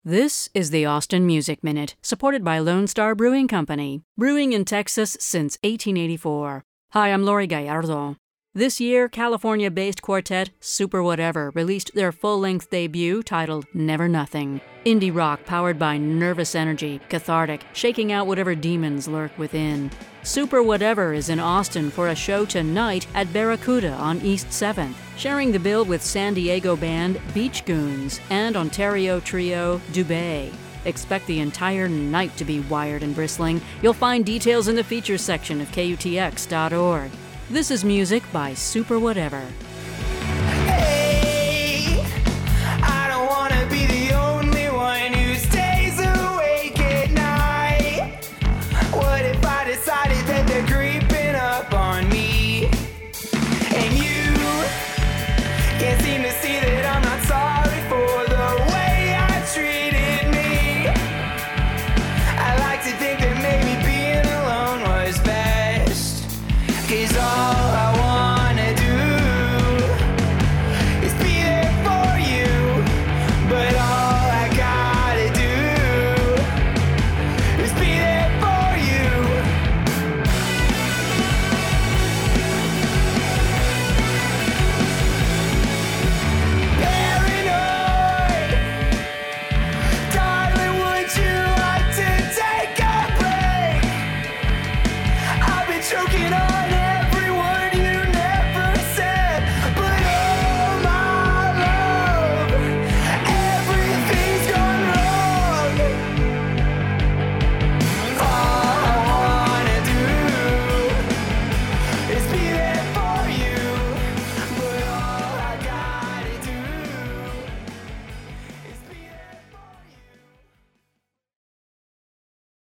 This is the Austin Music Minute, supported by Lone Star Brewing Company, brewing in Texas since 1884. Hi, I'm Lori Gallardo. This year, California-based quartet Super Whatever released their full-length debut titled Never Nothing. Indie rock powered by nervous energy, cathartic, shaking out whatever demons lurk within. Super Whatever is in Austin for a show tonight at Barracuda on East 7th, sharing the bill with San Diego band Beach Goons and Ontario trio Dubé. Expect the entire night to be wired and bristling. You'll find details in the features section of KUTX.org. This is music by Super Whatever.